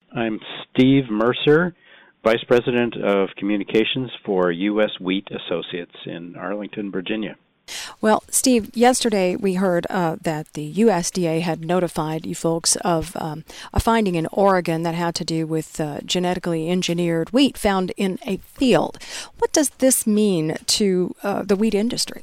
I'm Steve Mercer, Vice President of Communications for U.S. Wheat Associates in Arlington, Virginia. Well, Steve, yesterday we heard that the USDA had notified you folks of a finding in Oregon that had to do with genetically engineered wheat found in a field. What does this mean to the wheat industry?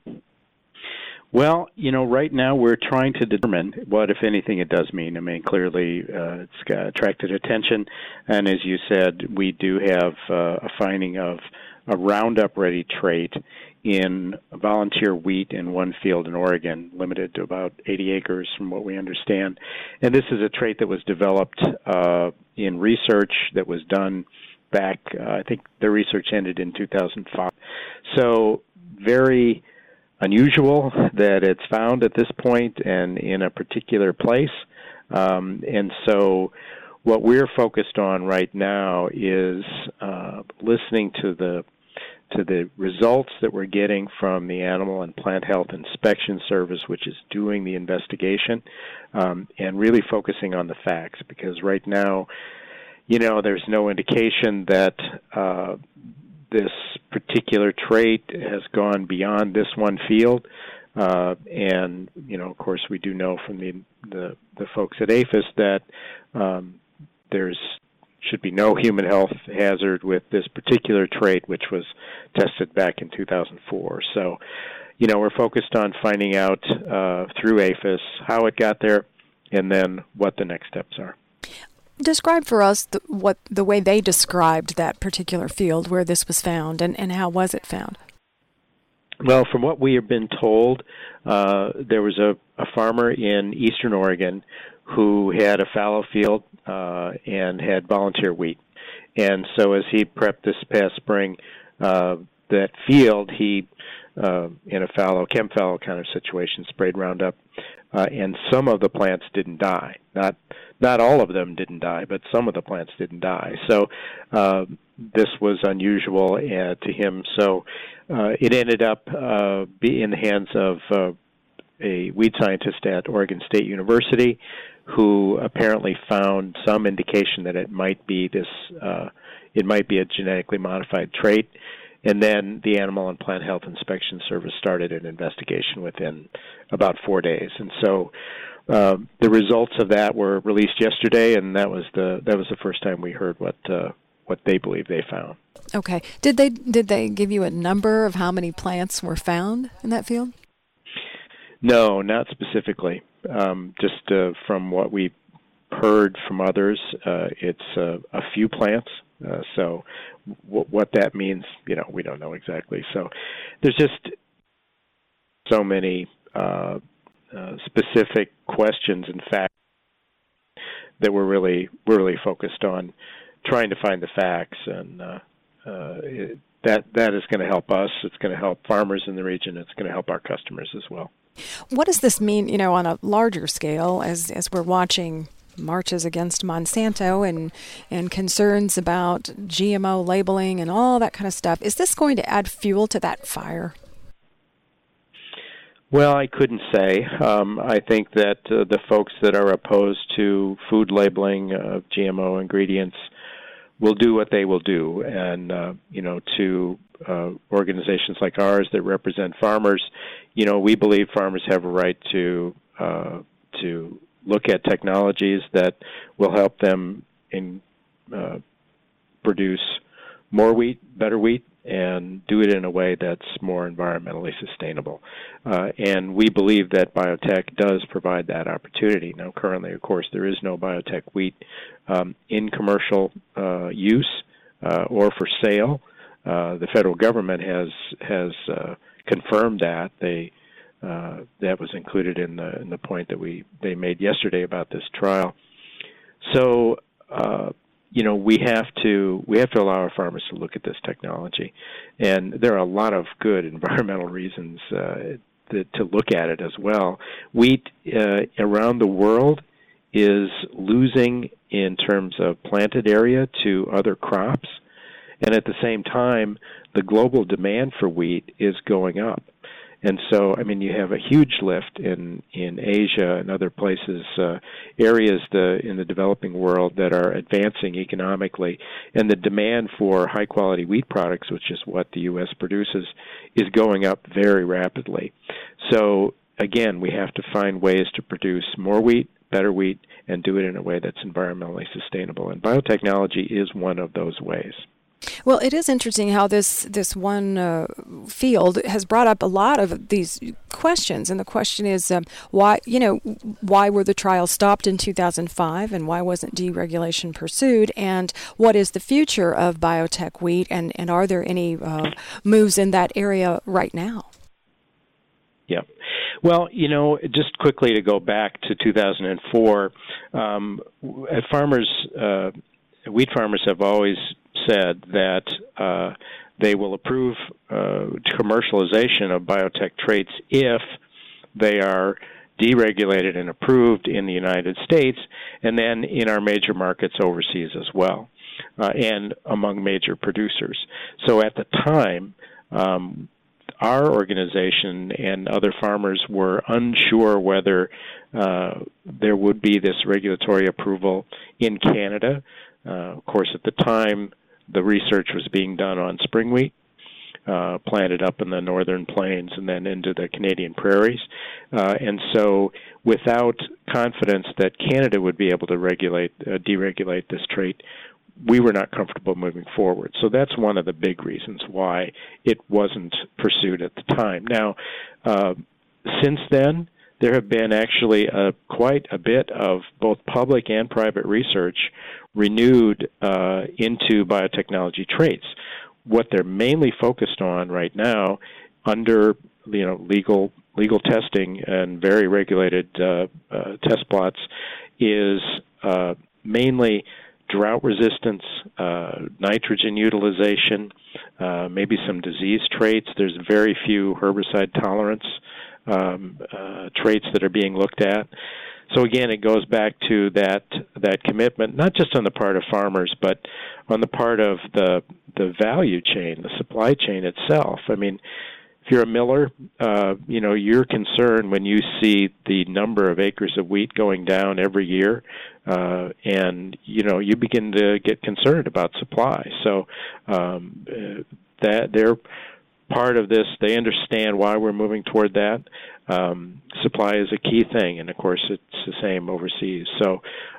Well, right now we're trying to determine what, if anything, it does mean. I mean, clearly it's attracted attention, and as you said, we do have a finding of a Roundup-ready trait in volunteer wheat in one field in Oregon, limited to about 80 acres from what we understand. And this is a trait that was developed in research that was done back, I think the research ended in 2005. So very unusual that it's found at this point and in a particular place. And so what we're focused on right now is listening to the results that we're getting from the Animal and Plant Health Inspection Service, which is doing the investigation, and really focusing on the facts, because right now, there's no indication that this particular trait has gone beyond this one field. And, of course, we do know from the folks at APHIS that there's should be no human health hazard with this particular trait, which was tested back in 2004. So, we're focused on finding out through APHIS how it got there and then what the next steps are. Describe for us the way they described that particular field where this was found, and how was it found? Well, from what we have been told, there was a farmer in eastern Oregon who had a fallow field and had volunteer wheat. And so as he prepped this past spring, that field, he, in a chem fallow kind of situation, sprayed Roundup, and some of the plants didn't die. Not all of them didn't die, but some of the plants didn't die. So this was unusual to him. So it ended up being in the hands of a weed scientist at Oregon State University, who apparently found some indication that it might be a genetically modified trait. And then the Animal and Plant Health Inspection Service started an investigation within about 4 days. And so the results of that were released yesterday, and that was the first time we heard what they believe they found. Okay. Did they give you a number of how many plants were found in that field? No, not specifically. Just from what we heard from others, it's a few plants. So what that means, we don't know exactly. So there's just so many specific questions and facts that we're really focused on trying to find the facts, and that is going to help us. It's going to help farmers in the region. It's going to help our customers as well. What does this mean, on a larger scale, as we're watching marches against Monsanto and concerns about GMO labeling and all that kind of stuff? Is this going to add fuel to that fire? Well, I couldn't say. I think that the folks that are opposed to food labeling of GMO ingredients will do what they will do. And, to organizations like ours that represent farmers, we believe farmers have a right to look at technologies that will help them produce more wheat, better wheat, and do it in a way that's more environmentally sustainable. And we believe that biotech does provide that opportunity. Now, currently, of course, there is no biotech wheat in commercial use or for sale. The federal government has confirmed that. That was included in the point that they made yesterday about this trial. So, we have to allow our farmers to look at this technology, and there are a lot of good environmental reasons to look at it as well. Wheat around the world is losing in terms of planted area to other crops, and at the same time, the global demand for wheat is going up. And so, I mean, you have a huge lift in Asia and other places, areas in the developing world that are advancing economically, and the demand for high-quality wheat products, which is what the U.S. produces, is going up very rapidly. So, again, we have to find ways to produce more wheat, better wheat, and do it in a way that's environmentally sustainable. And biotechnology is one of those ways. Well, it is interesting how this one field has brought up a lot of these questions, and the question is why were the trials stopped in 2005, and why wasn't deregulation pursued, and what is the future of biotech wheat, and are there any moves in that area right now? Yeah. Well, just quickly to go back to 2004, wheat farmers have always said that they will approve commercialization of biotech traits if they are deregulated and approved in the United States, and then in our major markets overseas as well, and among major producers. So at the time, our organization and other farmers were unsure whether there would be this regulatory approval in Canada. Of course, at the time, the research was being done on spring wheat, planted up in the northern plains and then into the Canadian prairies. And so without confidence that Canada would be able to deregulate this trait, we were not comfortable moving forward. So that's one of the big reasons why it wasn't pursued at the time. Now, since then, there have been actually quite a bit of both public and private research renewed into biotechnology traits. What they're mainly focused on right now, under legal testing and very regulated test plots, is mainly drought resistance, nitrogen utilization, maybe some disease traits. There's very few herbicide tolerance traits that are being looked at. So again, it goes back to that commitment, not just on the part of farmers, but on the part of the value chain, the supply chain itself. I mean, if you're a miller, you're concerned when you see the number of acres of wheat going down every year, and you begin to get concerned about supply. So that they're part of this. They understand why we're moving toward that. Supply is a key thing, and of course, it's the same overseas. So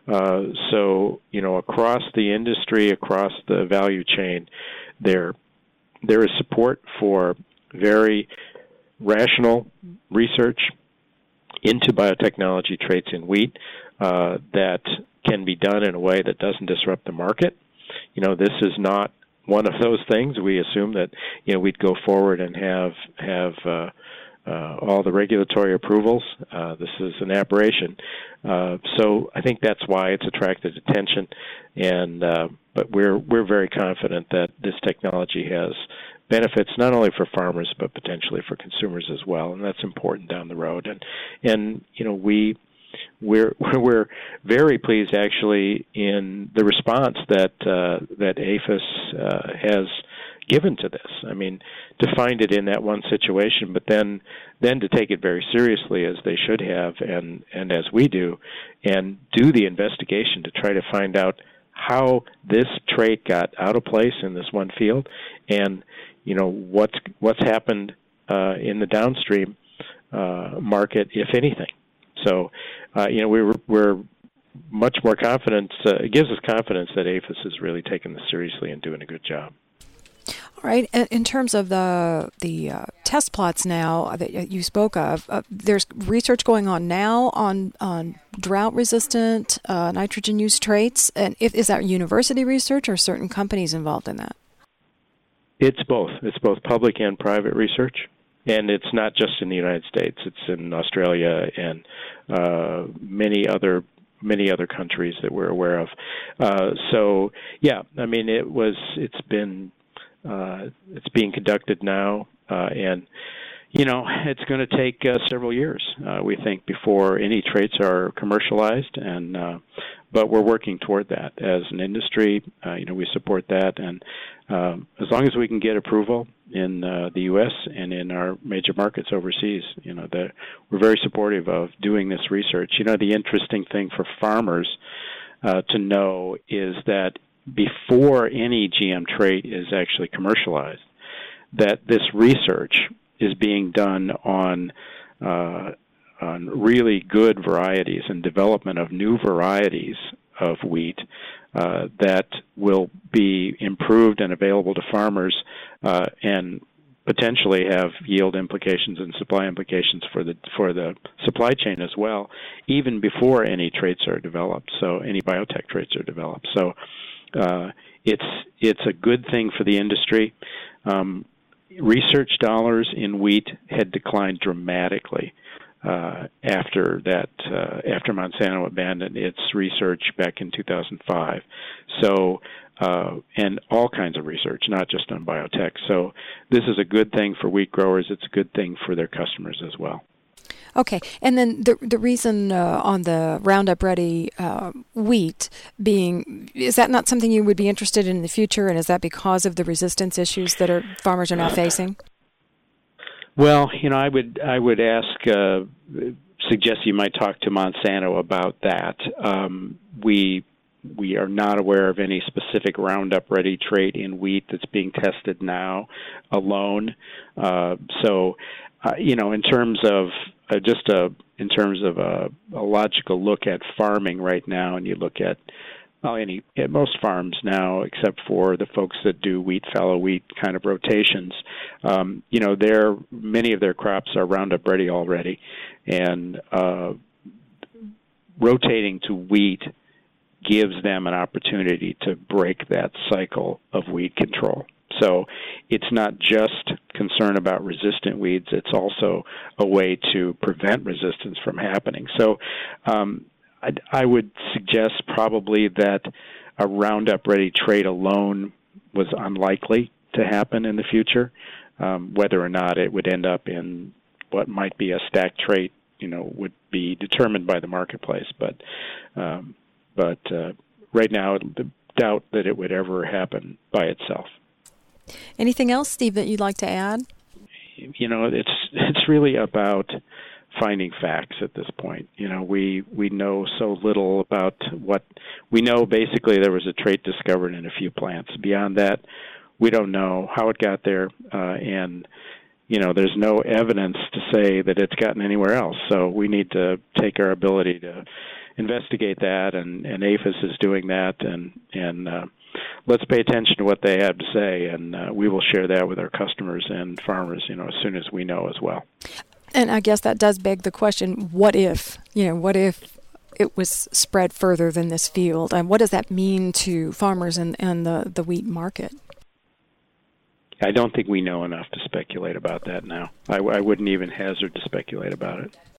across the industry, across the value chain, there is support for very rational research into biotechnology traits in wheat that can be done in a way that doesn't disrupt the market. This is not one of those things. We assume that we'd go forward and have all the regulatory approvals. This is an aberration. So I think that's why it's attracted attention. And but we're very confident that this technology has benefits not only for farmers but potentially for consumers as well, and that's important down the road. And we're very pleased actually in the response that APHIS has given to this. I mean, to find it in that one situation, but then to take it very seriously as they should have, and as we do, and do the investigation to try to find out how this trait got out of place in this one field, and what's happened in the downstream market, if anything. So, we're much more confident. It gives us confidence that APHIS is really taking this seriously and doing a good job. All right. In terms of the test plots now that you spoke of, there's research going on now on drought-resistant nitrogen use traits. And is that university research or certain companies involved in that? It's both. It's both public and private research. And it's not just in the United States. It's in Australia and many other countries that we're aware of. So yeah, I mean, it's being conducted now, and it's going to take several years, we think, before any traits are commercialized. And but we're working toward that as an industry. We support that, and as long as we can get approval, the U.S. and in our major markets overseas. We're very supportive of doing this research. The interesting thing for farmers to know is that before any GM trait is actually commercialized, that this research is being done on really good varieties and development of new varieties of wheat that will be improved and available to farmers and potentially have yield implications and supply implications for the supply chain as well, even before any traits are developed. So any biotech traits are developed. So it's a good thing for the industry. Research dollars in wheat had declined dramatically after Monsanto abandoned its research back in 2005. So, and all kinds of research, not just on biotech. So this is a good thing for wheat growers. It's a good thing for their customers as well. Okay, and then the reason on the Roundup Ready wheat being, is that not something you would be interested in the future, and is that because of the resistance issues that farmers are now facing? Well, I would suggest you might talk to Monsanto about that. We are not aware of any specific Roundup Ready trait in wheat that's being tested now alone. In terms of a logical look at farming right now, and you look at most farms now, except for the folks that do fallow wheat kind of rotations, many of their crops are Roundup Ready already, and rotating to wheat gives them an opportunity to break that cycle of weed control. So it's not just concern about resistant weeds, it's also a way to prevent resistance from happening. So I would suggest probably that a Roundup Ready trait alone was unlikely to happen in the future. Whether or not it would end up in what might be a stack trait, would be determined by the marketplace. But right now, I doubt that it would ever happen by itself. Anything else, Steve, that you'd like to add? It's really about finding facts at this point. We know so little about what we know. Basically, there was a trait discovered in a few plants. Beyond that, we don't know how it got there, and there's no evidence to say that it's gotten anywhere else. So we need to take our ability to investigate that, and APHIS is doing that, and let's pay attention to what they have to say, and we will share that with our customers and farmers, as soon as we know as well. And I guess that does beg the question, what if it was spread further than this field? And what does that mean to farmers and the wheat market? I don't think we know enough to speculate about that now. I wouldn't even hazard to speculate about it.